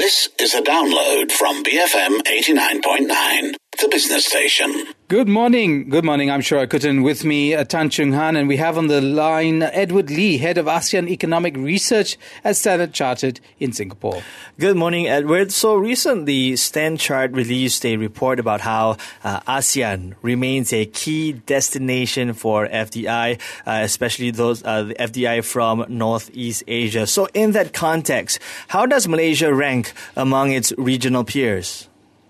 This is a download from BFM 89.9, the business station. Good morning. Good morning. I'm Shoaib Kutan. With me, Tan Chung Han, and we have on the line Edward Lee, Head of ASEAN Economic Research at Standard Chartered in Singapore. Good morning, Edward. So recently, Stanchart released a report about how ASEAN remains a key destination for FDI, especially those the FDI from Northeast Asia. So in that context, how does Malaysia rank among its regional peers?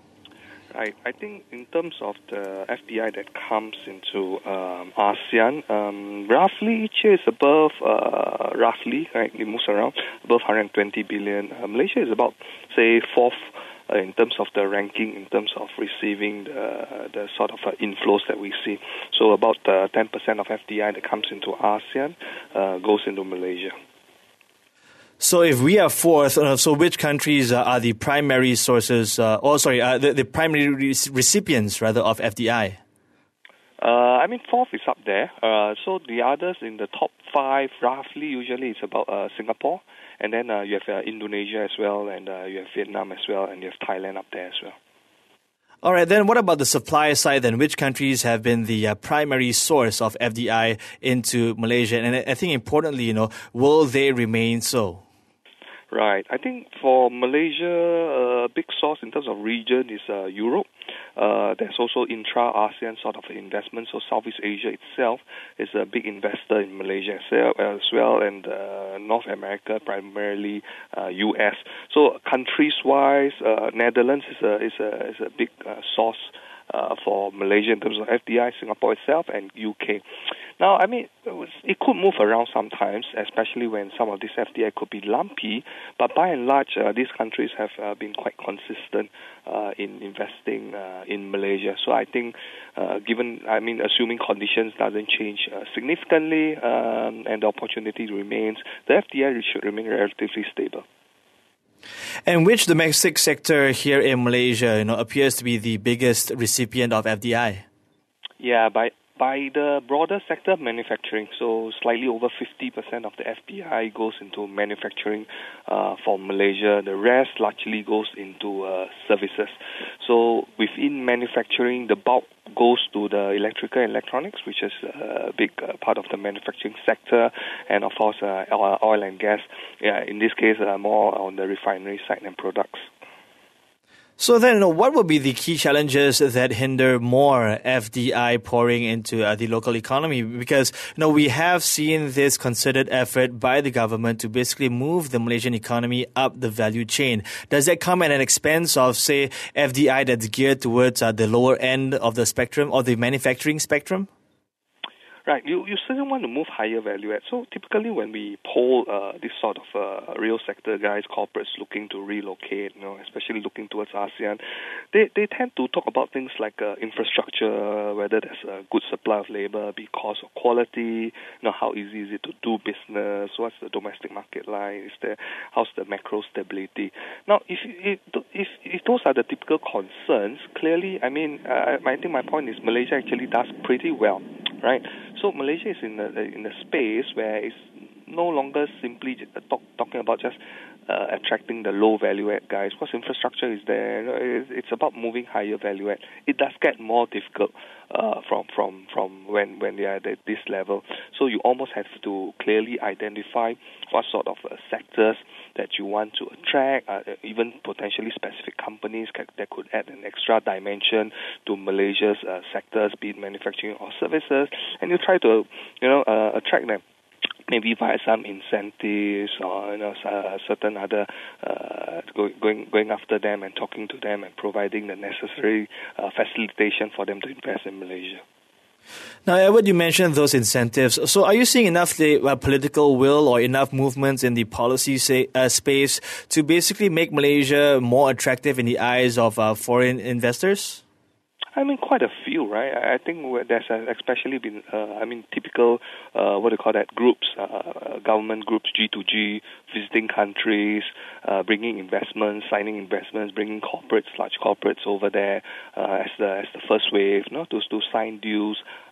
I think in terms of the FDI that comes into ASEAN, roughly each year is above, it moves around, above 120 billion. Malaysia is about, say, fourth in terms of the ranking, in terms of receiving the sort of inflows that we see. So about 10% of FDI that comes into ASEAN goes into Malaysia. So if we are fourth, so which countries are the primary sources, the primary recipients, rather, of FDI? Fourth is up there. So the others in the top five, roughly, usually it's about Singapore. And then you have Indonesia as well, and you have Vietnam as well, and you have Thailand up there as well. All right, then what about the supply side then? Which countries have been the primary source of FDI into Malaysia? And I think importantly, will they remain so? Right. I think for Malaysia, a big source in terms of region is Europe. There's also intra-ASEAN sort of investment. So Southeast Asia itself is a big investor in Malaysia as well, and North America, primarily US. So countries-wise, Netherlands is a big source for Malaysia in terms of FDI, Singapore itself, and UK. Now, it could move around sometimes, especially when some of this FDI could be lumpy, but by and large, these countries have been quite consistent in investing in Malaysia. So I think, assuming conditions doesn't change significantly and the opportunity remains, the FDI should remain relatively stable. And which domestic sector here in Malaysia, appears to be the biggest recipient of FDI? Yeah, by the broader sector, manufacturing. So slightly over 50% of the FDI goes into manufacturing for Malaysia. The rest largely goes into services. So within manufacturing, the bulk goes to the electrical and electronics, which is a big part of the manufacturing sector, and of course oil and gas. Yeah, in this case, more on the refinery side and products. So then, what will be the key challenges that hinder more FDI pouring into the local economy? Because, we have seen this concerted effort by the government to basically move the Malaysian economy up the value chain. Does that come at an expense of, say, FDI that's geared towards the lower end of the spectrum or the manufacturing spectrum? Right, you certainly want to move higher value add. So typically when we poll this sort of real sector guys, corporates looking to relocate, especially looking towards ASEAN, they tend to talk about things like infrastructure, whether there's a good supply of labor, because of quality, how easy is it to do business, what's the domestic market like, how's the macro stability. Now, if those are the typical concerns, clearly, I think my point is Malaysia actually does pretty well, right? So Malaysia is in a space where it's no longer simply talking about just attracting the low value add guys, because infrastructure is there. It's about moving higher value add. It does get more difficult from when they are at this level. So you almost have to clearly identify what sort of sectors that you want to attract, even potentially specific companies that could add an extra dimension to Malaysia's sectors, be it manufacturing or services, and you try to attract them. Maybe via some incentives or certain other going after them and talking to them and providing the necessary facilitation for them to invest in Malaysia. Now, Edward, you mentioned those incentives. So are you seeing enough political will or enough movements in the policy space to basically make Malaysia more attractive in the eyes of foreign investors? Quite a few, right? I think there's especially been, typical, groups, government groups, G2G, visiting countries, bringing investments, signing investments, bringing large corporates over there as the first wave, to sign deals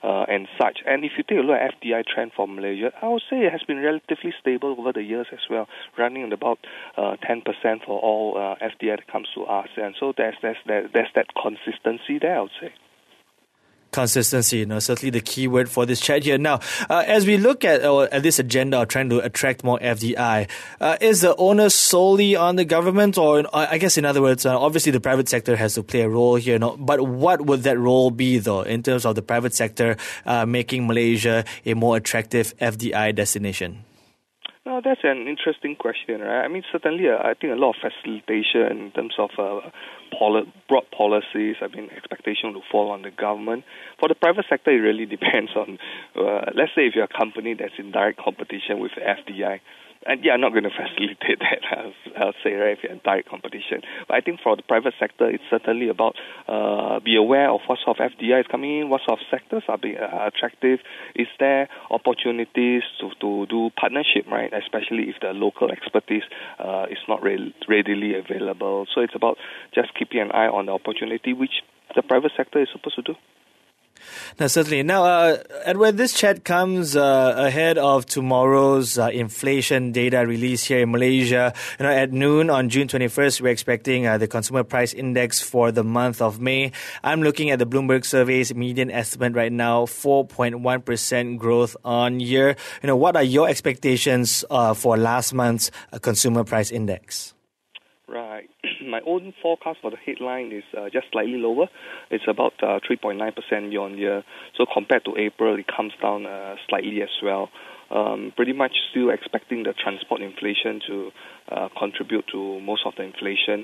and such. And if you take a look at FDI trend for Malaysia, I would say it has been relatively stable over the years as well, running at about 10% for all FDI that comes to ASEAN. So there's that consistency there, I would say. Consistency, certainly the key word for this chat here. Now, as we look at this agenda of trying to attract more FDI, is the onus solely on the government, or I guess in other words, obviously the private sector has to play a role here, but what would that role be though in terms of the private sector making Malaysia a more attractive FDI destination? No, that's an interesting question, right? I mean, certainly, I think a lot of facilitation in terms of broad policies, expectation to fall on the government. For the private sector, it really depends on, let's say if you're a company that's in direct competition with FDI, and I'm not going to facilitate that, I'll say, right, if you're in direct competition. But I think for the private sector, it's certainly about be aware of what sort of FDI is coming in, what sort of sectors are being attractive. Is there opportunities to do partnership, right, especially if the local expertise is not readily available. So it's about just keeping an eye on the opportunity, which the private sector is supposed to do. No, certainly. Now, Edward, this chat comes ahead of tomorrow's inflation data release here in Malaysia. At noon on June 21st, we're expecting the Consumer Price Index for the month of May. I'm looking at the Bloomberg survey's median estimate right now, 4.1% growth on year. What are your expectations for last month's Consumer Price Index? Right. My own forecast for the headline is just slightly lower. It's about 3.9% year-on-year. So compared to April, it comes down slightly as well. Pretty much still expecting the transport inflation to contribute to most of the inflation.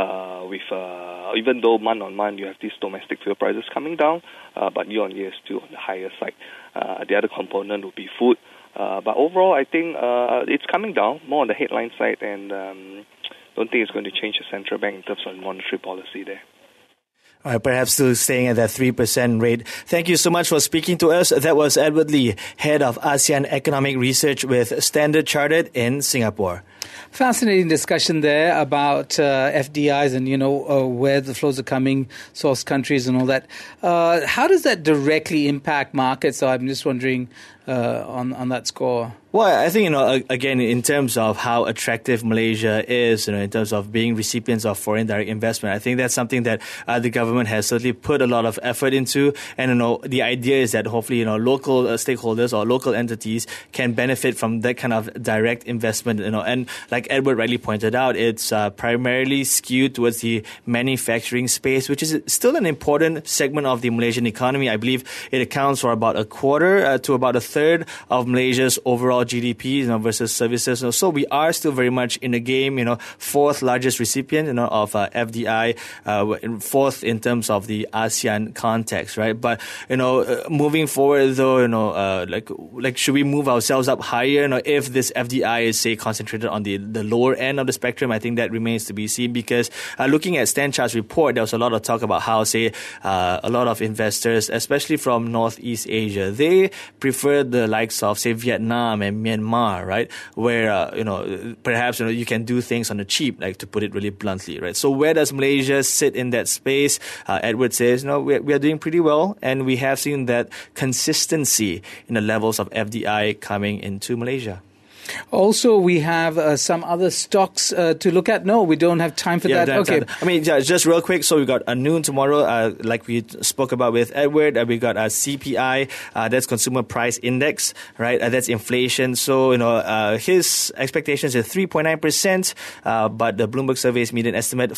Even though month-on-month you have these domestic fuel prices coming down, but year-on-year is still on the higher side. The other component would be food. But overall, I think it's coming down more on the headline side, and don't think it's going to change the central bank in terms of monetary policy there. All right, perhaps still staying at that 3% rate. Thank you so much for speaking to us. That was Edward Lee, Head of ASEAN Economic Research with Standard Chartered in Singapore. Fascinating discussion there about FDIs and, where the flows are coming, source countries and all that. How does that directly impact markets? So I'm just wondering on that score. Well, I think, again, in terms of how attractive Malaysia is, in terms of being recipients of foreign direct investment, I think that's something that the government has certainly put a lot of effort into. And, the idea is that hopefully, local stakeholders or local entities can benefit from that kind of direct investment, and like Edward rightly pointed out, it's primarily skewed towards the manufacturing space, which is still an important segment of the Malaysian economy. I believe it accounts for about a quarter to about a third of Malaysia's overall GDP versus services. So we are still very much in the game, fourth largest recipient of FDI, fourth in terms of the ASEAN context, right? But, moving forward though, like should we move ourselves up higher? If this FDI is, say, concentrated on the lower end of the spectrum, I think that remains to be seen, because looking at StanChart's report, there was a lot of talk about how, say, a lot of investors, especially from Northeast Asia, they prefer the likes of, say, Vietnam and Myanmar, right? Where, perhaps, you can do things on the cheap, like to put it really bluntly, right? So where does Malaysia sit in that space? Edward says, we are doing pretty well, and we have seen that consistency in the levels of FDI coming into Malaysia. Also, we have some other stocks to look at. No, we don't have time for that. Okay. I mean, just real quick. So we got a noon tomorrow, like we spoke about with Edward. We got a CPI, that's Consumer Price Index, right? That's inflation. So, his expectations are 3.9%, but the Bloomberg survey's median estimate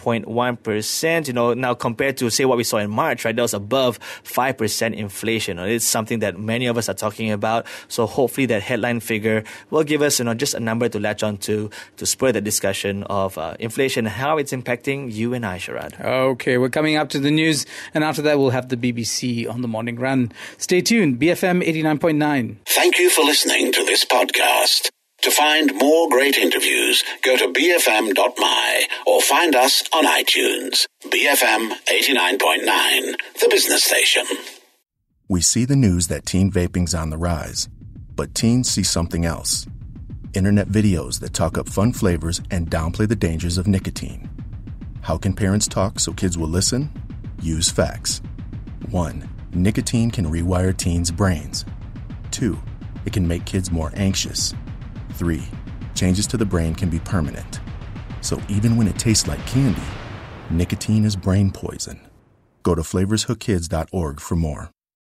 4.1%. Now compared to, say, what we saw in March, right? That was above 5% inflation. It's something that many of us are talking about. So hopefully that headline figure will give us, just a number to latch on to spur the discussion of inflation and how it's impacting you and I, Sharad. Okay, we're coming up to the news, and after that we'll have the BBC on the morning run. Stay tuned, BFM 89.9. Thank you for listening to this podcast. To find more great interviews, go to bfm.my or find us on iTunes. BFM 89.9, the business station. We see the news that teen vaping's on the rise, but teens see something else. Internet videos that talk up fun flavors and downplay the dangers of nicotine. How can parents talk so kids will listen? Use facts. 1. Nicotine can rewire teens' brains. 2. It can make kids more anxious. 3. Changes to the brain can be permanent. So even when it tastes like candy, nicotine is brain poison. Go to flavorshookkids.org for more.